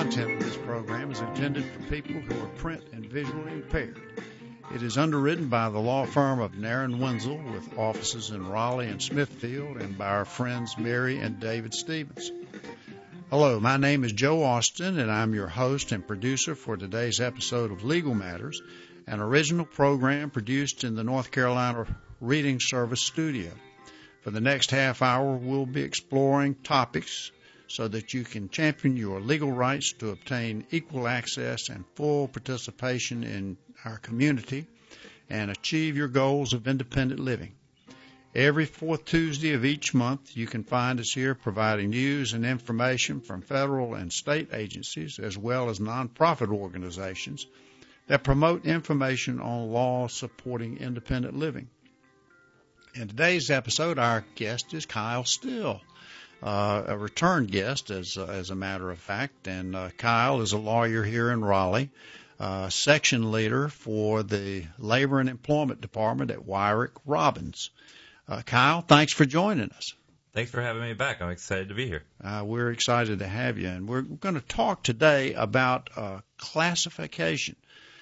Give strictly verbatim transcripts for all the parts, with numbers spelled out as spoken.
content of this program is intended for people who are print and visually impaired. It is underwritten by the law firm of Nairn Wenzel with offices in Raleigh and Smithfield, and by our friends Mary and David Stevens. Hello, my name is Joe Austin, and I'm your host and producer for today's episode of Legal Matters, an original program produced in the North Carolina Reading Service studio. For the next half hour, we'll be exploring topics so that you can champion your legal rights to obtain equal access and full participation in our community and achieve your goals of independent living. Every fourth Tuesday of each month, you can find us here providing news and information from federal and state agencies as well as nonprofit organizations that promote information on laws supporting independent living. In today's episode, our guest is Kyle Still, uh, a return guest, as, uh, as a matter of fact. And uh, Kyle is a lawyer here in Raleigh, uh, section leader for the Labor and Employment Department at Wyrick Robbins. Uh, Kyle, thanks for joining us. Thanks for having me back. I'm excited to be here. Uh, we're excited to have you. And we're going to talk today about uh, classification.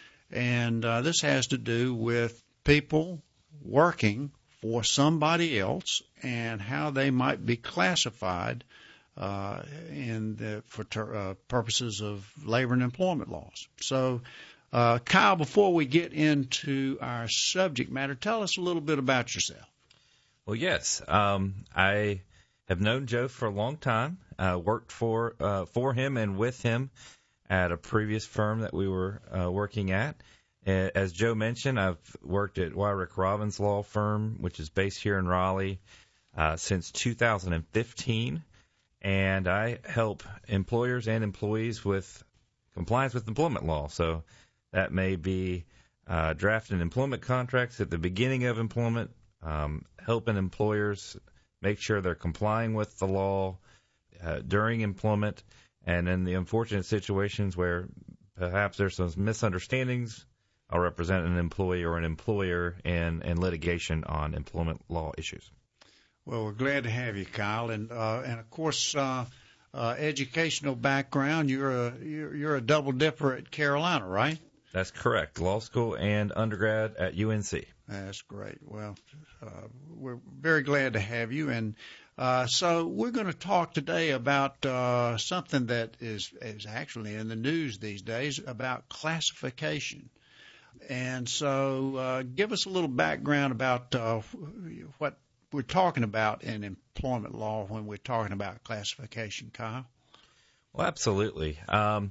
And uh, this has to do with people working for somebody else and how they might be classified uh, in the, for ter- uh, purposes of labor and employment laws. So, uh, Kyle, before we get into our subject matter, tell us a little bit about yourself. Well, yes, um, I have known Joe for a long time, uh, worked for uh, for him and with him at a previous firm that we were uh, working at. As Joe mentioned, I've worked at Wyrick Robbins Law Firm, which is based here in Raleigh, uh, since two thousand fifteen, and I help employers and employees with compliance with employment law. So that may be uh, drafting employment contracts at the beginning of employment, um, helping employers make sure they're complying with the law uh, during employment, and in the unfortunate situations where perhaps there's some misunderstandings, I'll represent an employee or an employer in, in litigation on employment law issues. Well, we're glad to have you, Kyle, and uh, and of course, uh, uh, educational background. You're a you're, you're a double dipper at Carolina, right? That's correct. Law school and undergrad at U N C. That's great. Well, uh, we're very glad to have you, and uh, so we're going to talk today about uh, something that is is actually in the news these days about classification. And so uh, give us a little background about uh, what we're talking about in employment law when we're talking about classification, Kyle. Well, absolutely. Um,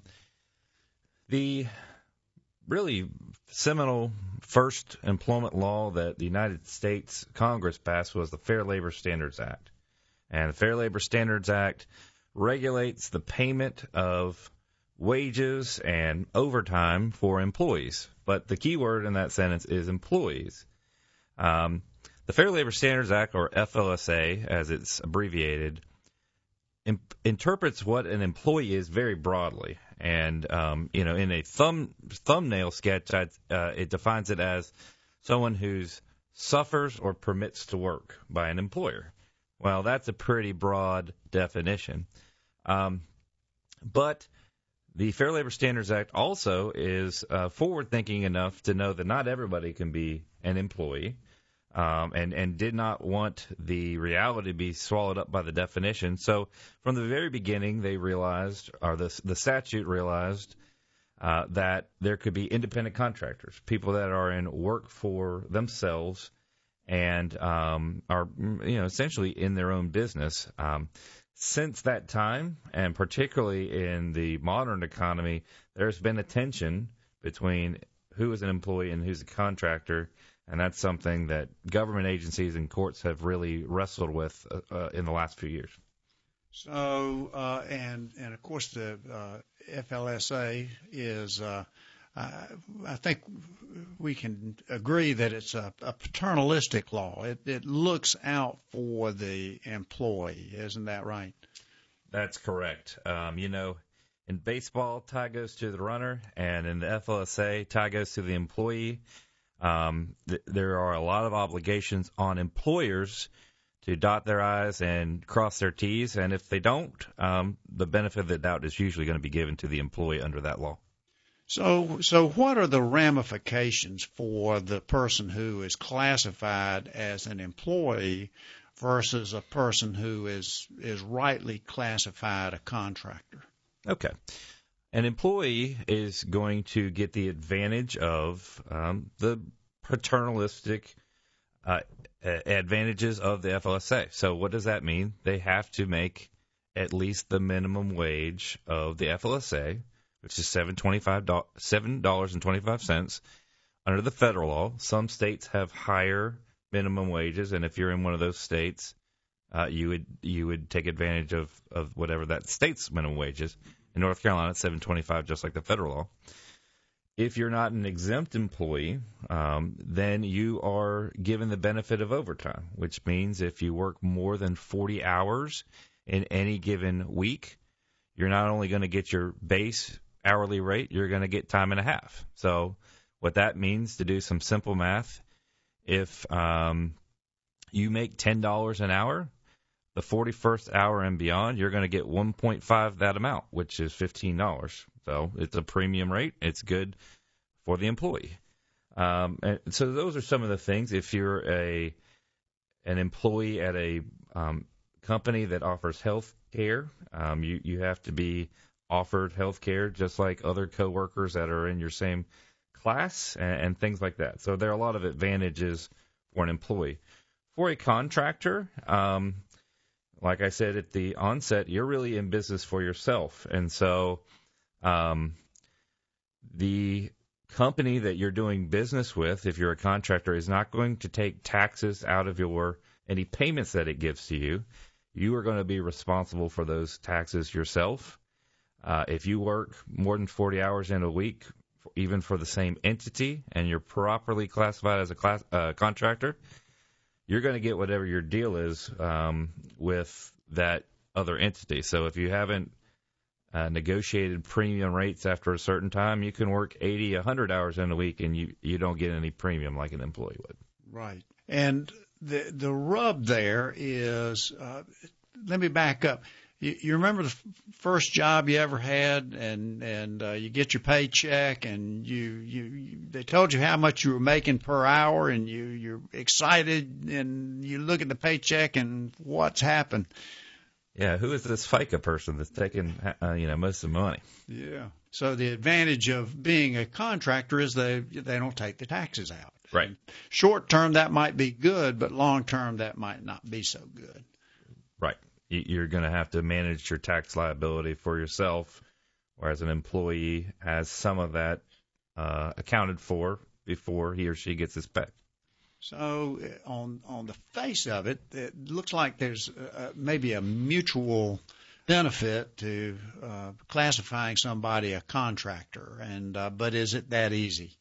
the really seminal first employment law that the United States Congress passed was the Fair Labor Standards Act. And the Fair Labor Standards Act regulates the payment of wages and overtime for employees. But the key word in that sentence is employees. Um, the Fair Labor Standards Act, or F L S A, as it's abbreviated, imp- interprets what an employee is very broadly. And, um, you know, in a thumb thumbnail sketch, I'd, uh, it defines it as someone who suffers or permits to work by an employer. Well, that's a pretty broad definition. Um, but the Fair Labor Standards Act also is uh, forward-thinking enough to know that not everybody can be an employee, um, and, and did not want the reality to be swallowed up by the definition. So from the very beginning, they realized, or the, the statute realized, uh, that there could be independent contractors, people that are in work for themselves and um, are, you know, essentially in their own business. Um Since that time, and particularly in the modern economy, there's been a tension between who is an employee and who's a contractor, and that's something that government agencies and courts have really wrestled with uh, uh, in the last few years. So, uh, and and of course, the uh, F L S A is, uh, uh, I think we can agree that it's a, a paternalistic law. It, it looks out for the employee, isn't that right? That's correct. Um, you know, in baseball, tie goes to the runner, and in the F L S A, tie goes to the employee. Um, th- there are a lot of obligations on employers to dot their I's and cross their T's. And if they don't, um, the benefit of the doubt is usually going to be given to the employee under that law. So, so what are the ramifications for the person who is classified as an employee versus a person who is is rightly classified a contractor? Okay. An employee is going to get the advantage of um, the paternalistic uh, advantages of the F L S A. So what does that mean? They have to make at least the minimum wage of the F L S A, which is seven dollars and twenty-five cents under the federal law. Some states have higher minimum wages, and if you're in one of those states, uh, you would you would take advantage of, of whatever that state's minimum wage is. In North Carolina, it's seven twenty-five, just like the federal law. If you're not an exempt employee, um, then you are given the benefit of overtime, which means if you work more than forty hours in any given week, you're not only going to get your base hourly rate, you're going to get time and a half. So what that means, to do some simple math, if um, you make ten dollars an hour, the forty-first hour and beyond, you're going to get one point five that amount, which is fifteen dollars. So it's a premium rate. It's good for the employee. Um, and so those are some of the things. If you're a an employee at a um, company that offers health care, um, you, you have to be offered health care just like other coworkers that are in your same class and, and things like that. So there are a lot of advantages for an employee. For a contractor, um, like I said at the onset, you're really in business for yourself. And so um, the company that you're doing business with, if you're a contractor, is not going to take taxes out of your any payments that it gives to you. You are going to be responsible for those taxes yourself. Uh, if you work more than forty hours in a week, even for the same entity, and you're properly classified as a class, uh, contractor, you're going to get whatever your deal is um, with that other entity. So if you haven't uh, negotiated premium rates after a certain time, you can work eighty, one hundred hours in a week, and you, you don't get any premium like an employee would. Right. And the the rub there is, uh, let me back up. You, you remember the f- first job you ever had, and and uh, you get your paycheck, and you, you you they told you how much you were making per hour, and you you're excited, and you look at the paycheck, and what's happened? Yeah, who is this FICA person that's taking uh, you know most of the money? Yeah. So the advantage of being a contractor is they they don't take the taxes out. Right. And short term that might be good, but long term that might not be so good. Right. You're going to have to manage your tax liability for yourself, whereas an employee has some of that uh, accounted for before he or she gets his pay. So on on the face of it, it looks like there's uh, maybe a mutual benefit to uh, classifying somebody a contractor, and uh, but is it that easy?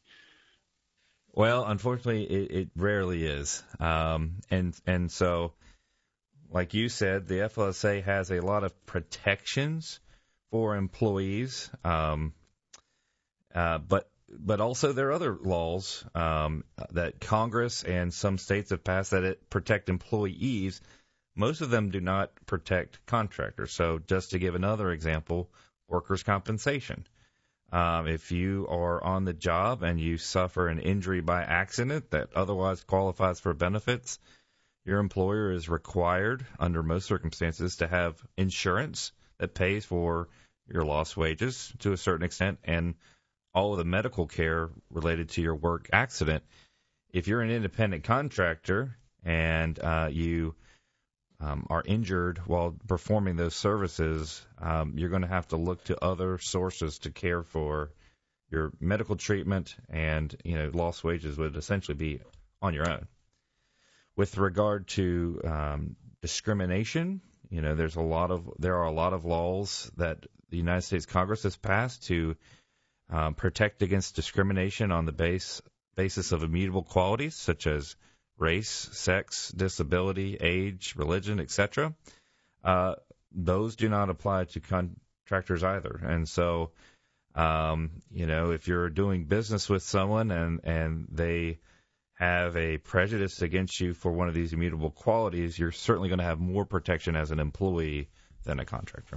Well, unfortunately, it, it rarely is, um, and and so. Like you said, the F L S A has a lot of protections for employees, um, uh, but but also there are other laws um, that Congress and some states have passed that it protect employees. Most of them do not protect contractors. So just to give another example, workers' compensation. Um, if you are on the job and you suffer an injury by accident that otherwise qualifies for benefits, your employer is required, under most circumstances, to have insurance that pays for your lost wages to a certain extent and all of the medical care related to your work accident. If you're an independent contractor and uh, you um, are injured while performing those services, um, you're going to have to look to other sources to care for your medical treatment, and you know, lost wages would essentially be on your own. With regard to um, discrimination, you know, there's a lot of there are a lot of laws that the United States Congress has passed to um, protect against discrimination on the base basis of immutable qualities such as race, sex, disability, age, religion, et cetera. Uh, those do not apply to contractors either, and so um, you know, if you're doing business with someone and and they have a prejudice against you for one of these immutable qualities, you're certainly going to have more protection as an employee than a contractor.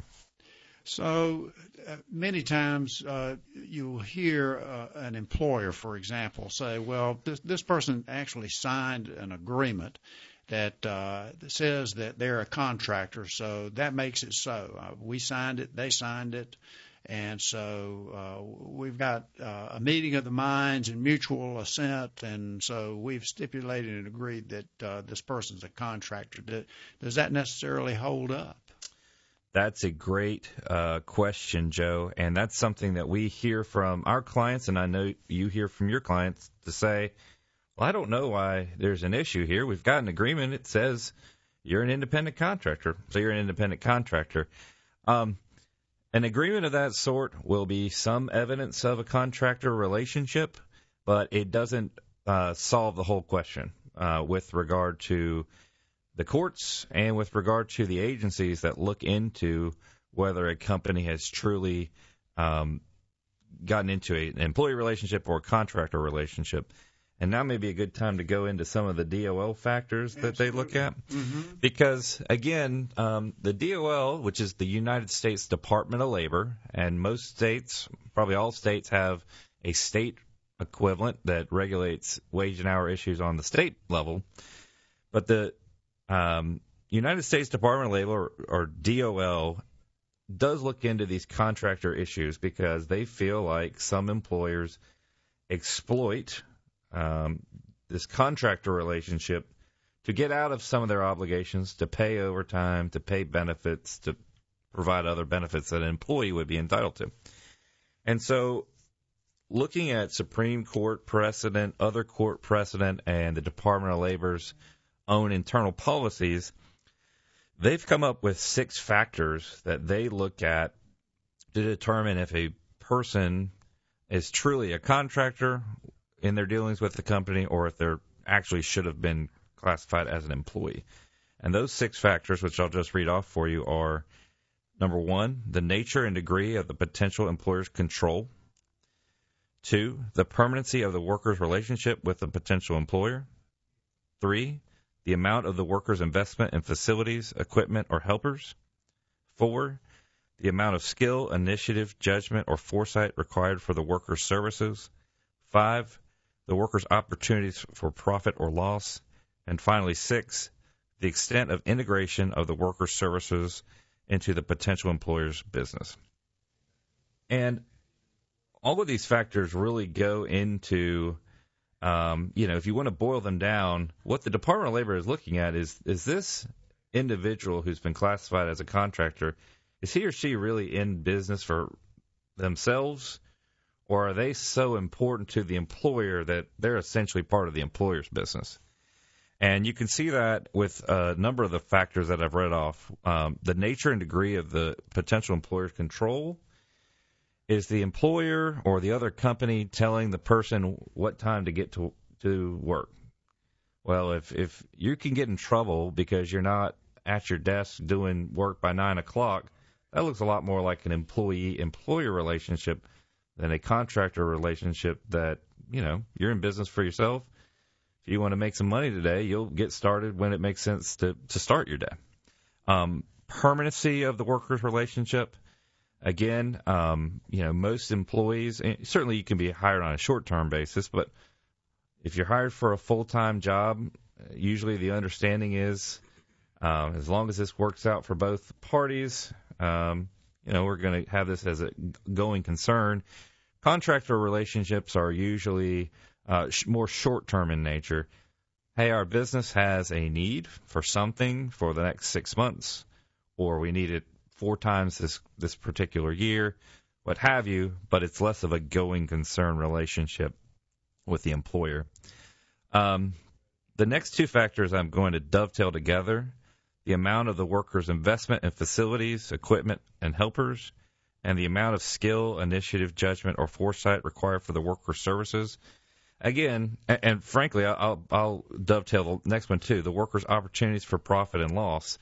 So uh, many times uh, you'll hear uh, an employer, for example, say, well, this, this person actually signed an agreement that uh, says that they're a contractor, so that makes it so. Uh, we signed it, they signed it, and so uh, we've got uh, a meeting of the minds and mutual assent, and so we've stipulated and agreed that uh, this person's a contractor. Does that necessarily hold up? That's a great uh, question, Joe, and that's something that we hear from our clients, and I know you hear from your clients to say, well, I don't know why there's an issue here. We've got an agreement. It says you're an independent contractor, so you're an independent contractor. Um, an agreement of that sort will be some evidence of a contractor relationship, but it doesn't uh, solve the whole question uh, with regard to the courts and with regard to the agencies that look into whether a company has truly um, gotten into a, an employee relationship or a contractor relationship. And now may be a good time to go into some of the D O L factors that Absolutely. They look at. Mm-hmm. Because, again, um, the D O L, which is the United States Department of Labor, and most states, probably all states, have a state equivalent that regulates wage and hour issues on the state level. But the Um, United States Department of Labor, or, or D O L, does look into these contractor issues because they feel like some employers exploit um, this contractor relationship to get out of some of their obligations, to pay overtime, to pay benefits, to provide other benefits that an employee would be entitled to. And so looking at Supreme Court precedent, other court precedent, and the Department of Labor's own internal policies, they've come up with six factors that they look at to determine if a person is truly a contractor in their dealings with the company or if they're actually should have been classified as an employee. And those six factors, which I'll just read off for you, are number one, the nature and degree of the potential employer's control. Two, the permanency of the worker's relationship with the potential employer. Three, the amount of the worker's investment in facilities, equipment, or helpers. Four, the amount of skill, initiative, judgment, or foresight required for the worker's services. Five, the worker's opportunities for profit or loss. And finally, six, the extent of integration of the worker's services into the potential employer's business. And all of these factors really go into Um, you know, if you want to boil them down, what the Department of Labor is looking at is, is this individual who's been classified as a contractor, is he or she really in business for themselves, or are they so important to the employer that they're essentially part of the employer's business? And you can see that with a number of the factors that I've read off. Um, the nature and degree of the potential employer's control. Is the employer or the other company telling the person what time to get to to work? Well, if if you can get in trouble because you're not at your desk doing work by nine o'clock, that looks a lot more like an employee-employer relationship than a contractor relationship that, you know, you're in business for yourself. If you want to make some money today, you'll get started when it makes sense to, to start your day. Um, permanency of the worker's relationship. Again, um, you know, most employees, certainly you can be hired on a short-term basis, but if you're hired for a full-time job, usually the understanding is um, as long as this works out for both parties, um, you know, we're going to have this as a going concern. Contractor relationships are usually uh, sh- more short-term in nature. Hey, our business has a need for something for the next six months, or we need it four times this this particular year, what have you, but it's less of a going concern relationship with the employer. Um, the next two factors I'm going to dovetail together, the amount of the worker's investment in facilities, equipment, and helpers, and the amount of skill, initiative, judgment, or foresight required for the worker's services. Again, and, and frankly, I'll, I'll dovetail the next one too, the worker's opportunities for profit and loss.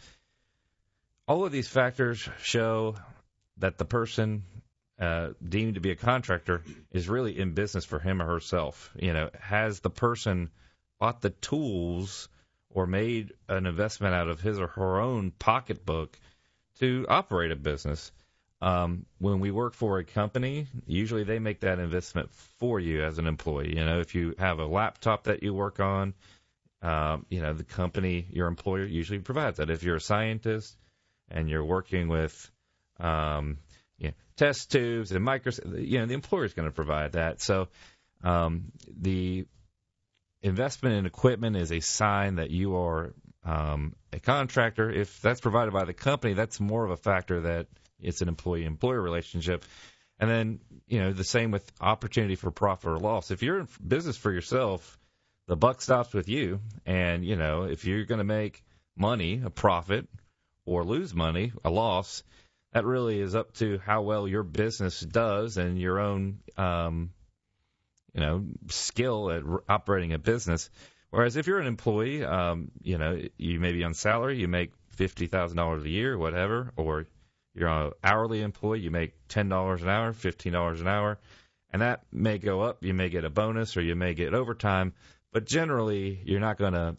All of these factors show that the person uh, deemed to be a contractor is really in business for him or herself. You know, has the person bought the tools or made an investment out of his or her own pocketbook to operate a business. Um, when we work for a company, usually they make that investment for you as an employee. You know, if you have a laptop that you work on, um, you know, the company, your employer usually provides that. If you're a scientist and you're working with um, you know, test tubes and microscopes, you know, the employer is going to provide that. So um, the investment in equipment is a sign that you are um, a contractor. If that's provided by the company, that's more of a factor that it's an employee-employer relationship. And then, you know, the same with opportunity for profit or loss. If you're in business for yourself, the buck stops with you. And, you know, if you're going to make money, a profit, or lose money, a loss, that really is up to how well your business does and your own um you know, skill at r- operating a business. Whereas if you're an employee, um, you know, you may be on salary, you make fifty thousand dollars a year, whatever, or you're an hourly employee, you make ten dollars an hour, fifteen dollars an hour, and that may go up. You may get a bonus or you may get overtime, but generally you're not going to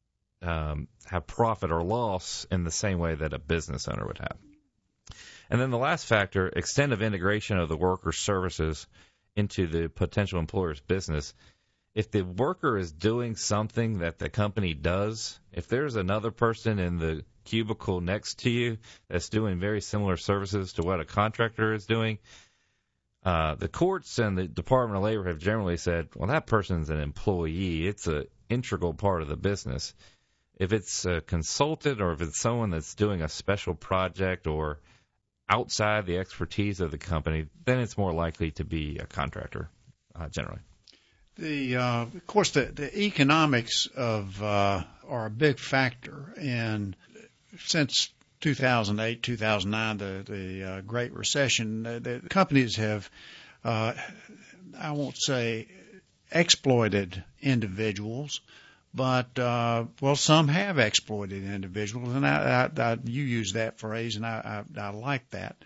um, have profit or loss in the same way that a business owner would have. And then the last factor, extent of integration of the worker's services into the potential employer's business. If the worker is doing something that the company does, if there's another person in the cubicle next to you that's doing very similar services to what a contractor is doing, uh, the courts and the Department of Labor have generally said, well, that person's an employee. It's an integral part of the business. If it's a consultant or if it's someone that's doing a special project or outside the expertise of the company, then it's more likely to be a contractor, uh, generally. The uh, of course, the, the economics of uh, are a big factor, and since two thousand eight, two thousand nine, the the uh, Great Recession, the, the companies have, uh, I won't say exploited individuals, but, uh, well, some have exploited individuals, and I, I, I, you use that phrase, and I, I, I like that.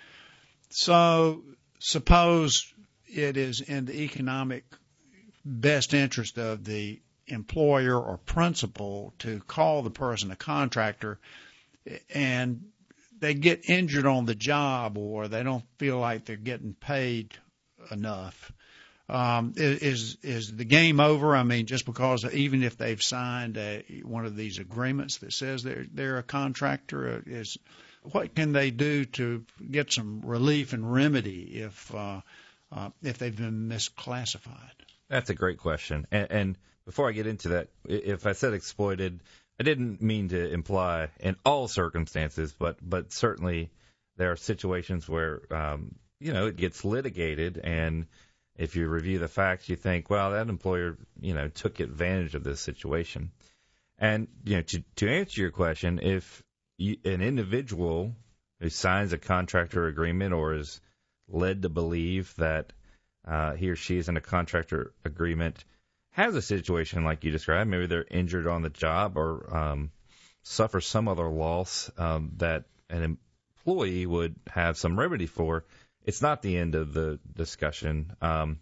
So suppose it is in the economic best interest of the employer or principal to call the person a contractor, and they get injured on the job or they don't feel like they're getting paid enough. Um, is is the game over? I mean, just because even if they've signed a, one of these agreements that says they're they're a contractor, is what can they do to get some relief and remedy if uh, uh, if they've been misclassified? That's a great question. And, and before I get into that, if I said exploited, I didn't mean to imply in all circumstances, but but certainly there are situations where um, you know it gets litigated, and if you review the facts, you think, well, that employer, you know, took advantage of this situation. And, you know, to, to answer your question, if you, an individual who signs a contractor agreement or is led to believe that uh, he or she is in a contractor agreement has a situation like you described, maybe they're injured on the job or um, suffer some other loss um, that an employee would have some remedy for, it's not the end of the discussion. Um,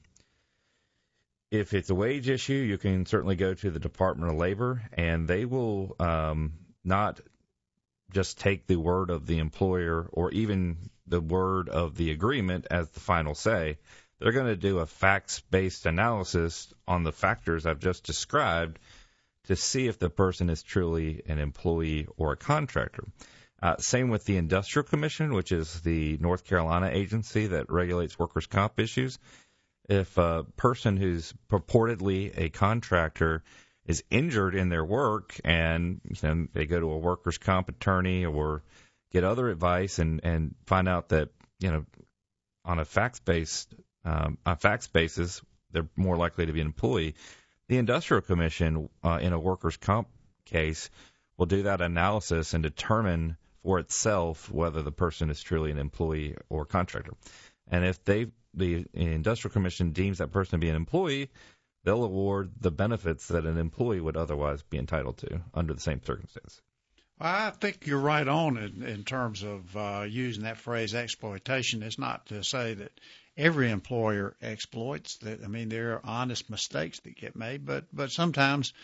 if it's a wage issue, you can certainly go to the Department of Labor, and they will um, not just take the word of the employer or even the word of the agreement as the final say. They're going to do a facts-based analysis on the factors I've just described to see if the person is truly an employee or a contractor. Uh, same with the Industrial Commission, which is the North Carolina agency that regulates workers' comp issues. If a person who's purportedly a contractor is injured in their work and you know, they go to a workers' comp attorney or get other advice and, and find out that, you know, on a facts-based um, on facts basis, they're more likely to be an employee. The Industrial Commission, uh, in a workers' comp case, will do that analysis and determine for itself whether the person is truly an employee or contractor. And if they, the Industrial Commission deems that person to be an employee, they'll award the benefits that an employee would otherwise be entitled to under the same circumstance. I think you're right on in, in terms of uh, using that phrase exploitation. It's not to say that every employer exploits. That I mean, there are honest mistakes that get made, but but sometimes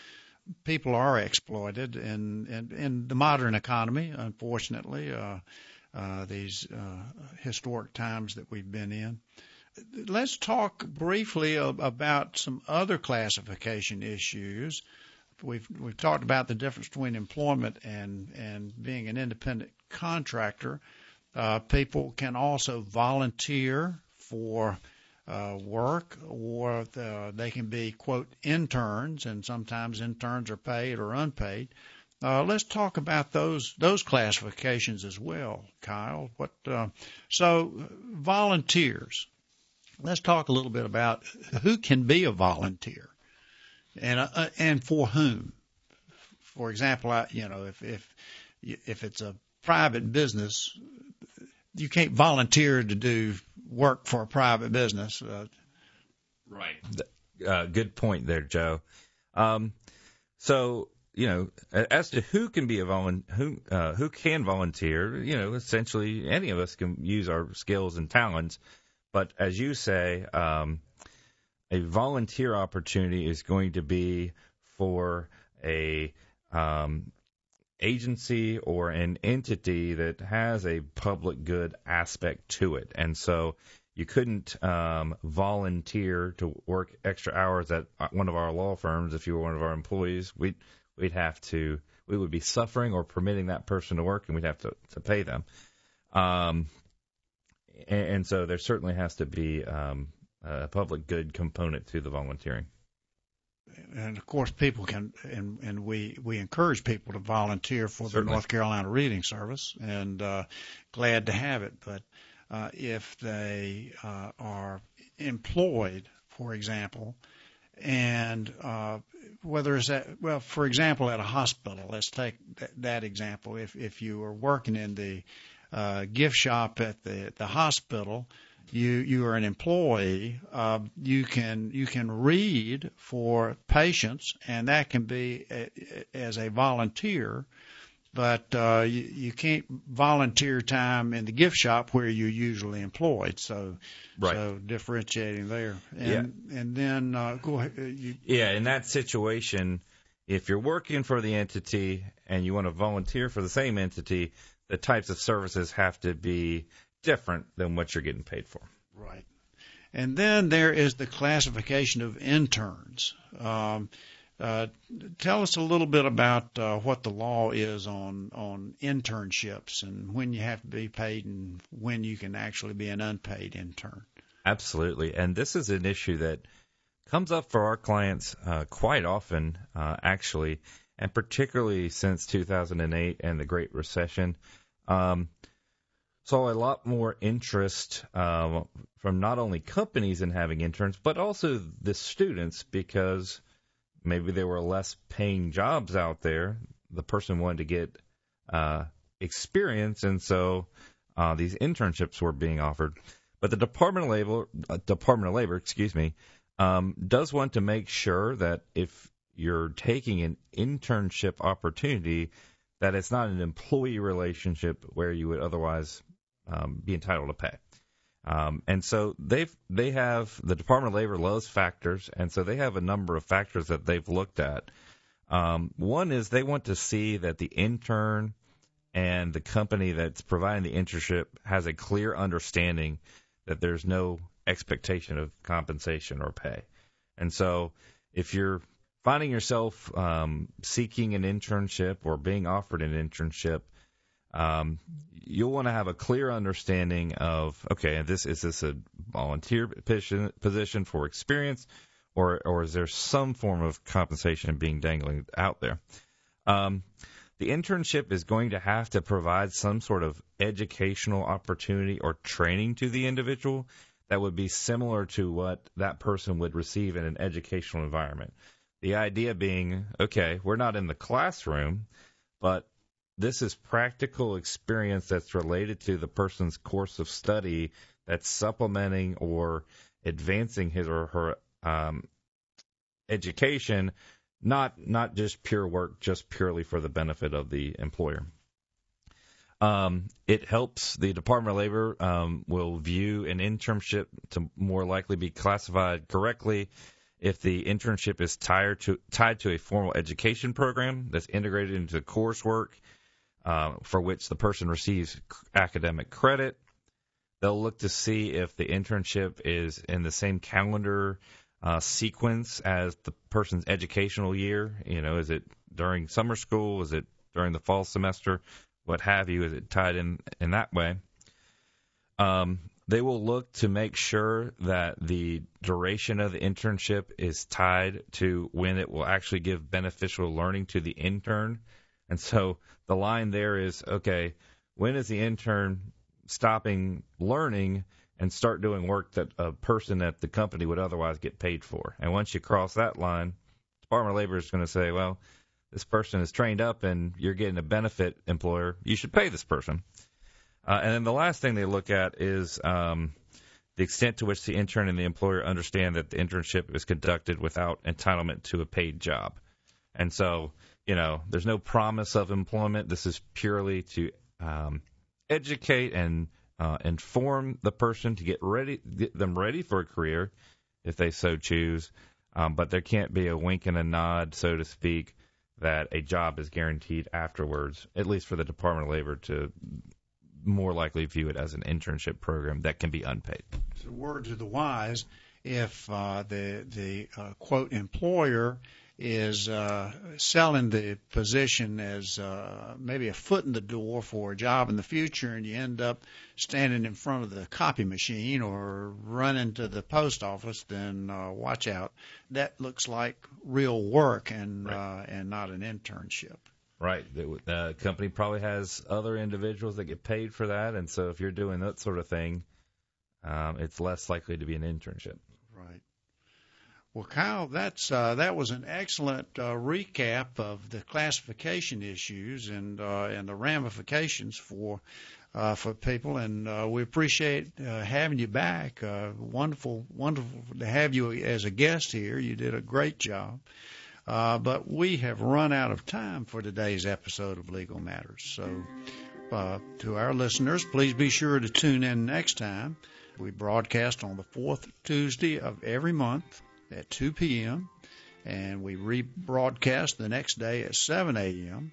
people are exploited in, in, in the modern economy, unfortunately, uh, uh, these uh, historic times that we've been in. Let's talk briefly about some other classification issues. We've we've talked about the difference between employment and, and being an independent contractor. Uh, people can also volunteer for uh, work, or the, they can be, quote, interns, and sometimes interns are paid or unpaid. Uh, let's talk about those those classifications as well, Kyle. What uh, so volunteers. Let's talk a little bit about who can be a volunteer, and uh, and for whom. For example, I, you know, if if if it's a private business, you can't volunteer to do work for a private business. Uh, right. Uh, good point there, Joe. Um, so you know, as to who can be a volun who uh, who can volunteer, you know, essentially any of us can use our skills and talents. But as you say, um, a volunteer opportunity is going to be for a um, agency or an entity that has a public good aspect to it. And so you couldn't um, volunteer to work extra hours at one of our law firms if you were one of our employees. We'd, we'd have to, we would be suffering or permitting that person to work, and we'd have to, to pay them. Um, and, and so there certainly has to be um, a public good component to the volunteering. And of course, people can, and, and we, we encourage people to volunteer for Certainly. the North Carolina Reading Service, and uh, glad to have it. But uh, if they uh, are employed, for example, and uh, whether it's at, well, for example, at a hospital, let's take th- that example. If if you are working in the uh, gift shop at the the hospital, you you are an employee. Uh, you can you can read for patients, and that can be a, as a volunteer. But uh, you, you can't volunteer time in the gift shop where you're usually employed. So, right. so differentiating there. And, yeah. and then uh, go ahead. You, yeah, in that situation, if you're working for the entity and you want to volunteer for the same entity, the types of services have to be different than what you're getting paid for. Right. And then there is the classification of interns. Um, Uh, tell us a little bit about uh, what the law is on, on internships and when you have to be paid and when you can actually be an unpaid intern. Absolutely. And this is an issue that comes up for our clients uh, quite often, uh, actually, and particularly since two thousand eight and the Great Recession. Um, saw a lot more interest uh, from not only companies in having interns, but also the students, because maybe there were less paying jobs out there. The person wanted to get uh, experience, and so uh, these internships were being offered. But the Department of Labor, uh, Department of Labor, excuse me, um, does want to make sure that if you're taking an internship opportunity, that it's not an employee relationship where you would otherwise um, be entitled to pay. Um, and so they've, they have, the Department of Labor loves factors, and so they have a number of factors that they've looked at. Um, one is they want to see that the intern and the company that's providing the internship has a clear understanding that there's no expectation of compensation or pay. And so if you're finding yourself um, seeking an internship or being offered an internship, Um, you'll want to have a clear understanding of, okay, this is this a volunteer position, position for experience, or or is there some form of compensation being dangling out there? Um, the internship is going to have to provide some sort of educational opportunity or training to the individual that would be similar to what that person would receive in an educational environment. The idea being, okay, we're not in the classroom, but this is practical experience that's related to the person's course of study that's supplementing or advancing his or her um, education, not not just pure work, just purely for the benefit of the employer. Um, it helps the Department of Labor um, will view an internship to more likely be classified correctly if the internship is tied to, tied to a formal education program that's integrated into coursework uh, for which the person receives academic credit. They'll look to see if the internship is in the same calendar uh, sequence as the person's educational year. You know, is it during summer school? Is it during the fall semester? What have you? Is it tied in in that way? Um, they will look to make sure that the duration of the internship is tied to when it will actually give beneficial learning to the intern. And so the line there is, okay, when is the intern stopping learning and start doing work that a person at the company would otherwise get paid for? And once you cross that line, Department of Labor is going to say, well, this person is trained up and you're getting a benefit, employer. You should pay this person. Uh, and then the last thing they look at is um, the extent to which the intern and the employer understand that the internship is conducted without entitlement to a paid job. And so, you know, there's no promise of employment. This is purely to um, educate and uh, inform the person to get ready, get them ready for a career if they so choose. Um, but there can't be a wink and a nod, so to speak, that a job is guaranteed afterwards, at least for the Department of Labor to more likely view it as an internship program that can be unpaid. So word to the wise, if uh, the, the uh, quote, employer is uh, selling the position as uh, maybe a foot in the door for a job in the future, and you end up standing in front of the copy machine or running to the post office, then uh, watch out. That looks like real work and right. uh, and not an internship. Right. The uh, company probably has other individuals that get paid for that, and so if you're doing that sort of thing, um, it's less likely to be an internship. Right. Well, Kyle, that's uh, that was an excellent uh, recap of the classification issues and uh, and the ramifications for uh, for people, and uh, we appreciate uh, having you back. Uh, wonderful, wonderful to have you as a guest here. You did a great job. Uh, but we have run out of time for today's episode of Legal Matters. So uh, to our listeners, please be sure to tune in next time. We broadcast on the fourth Tuesday of every month at two p.m., and we rebroadcast the next day at seven a.m.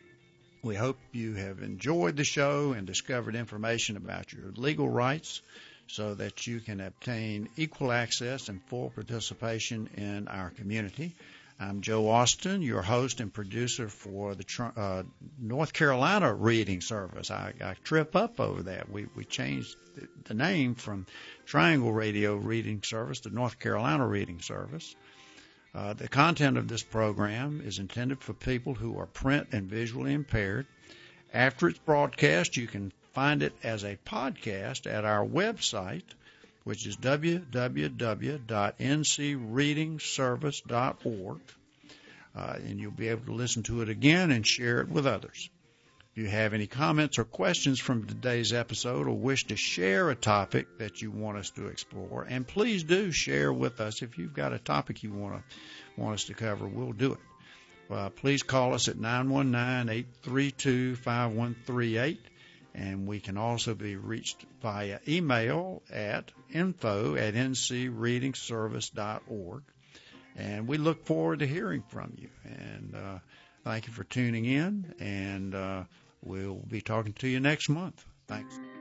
We hope you have enjoyed the show and discovered information about your legal rights so that you can obtain equal access and full participation in our community. I'm Joe Austin, your host and producer for the uh, North Carolina Reading Service. I, I trip up over that. We we changed the name from Triangle Radio Reading Service to North Carolina Reading Service. Uh, the content of this program is intended for people who are print and visually impaired. After it's broadcast, you can find it as a podcast at our website, which is w w w dot n c reading service dot org, uh, and you'll be able to listen to it again and share it with others. If you have any comments or questions from today's episode or wish to share a topic that you want us to explore, and please do share with us if you've got a topic you want to want us to cover, we'll do it. Uh, please call us at nine one nine, eight three two, five one three eight. And we can also be reached via email at info at n c reading service dot org. And we look forward to hearing from you. And uh, thank you for tuning in, and uh, we'll be talking to you next month. Thanks.